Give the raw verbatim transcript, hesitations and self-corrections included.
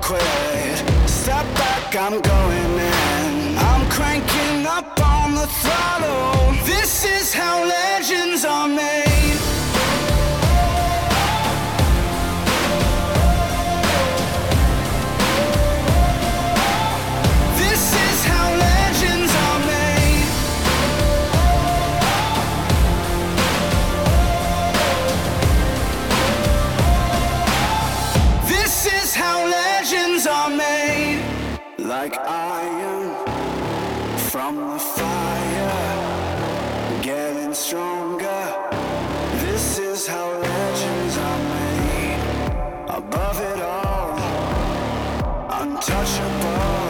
quit. Step back, I'm going in. I'm cranking up on the throttle. This is how legends are made. This is how legends are made. This is how legends are made. Like iron from the fire, getting stronger. This is how legends are made. Above it all, untouchable.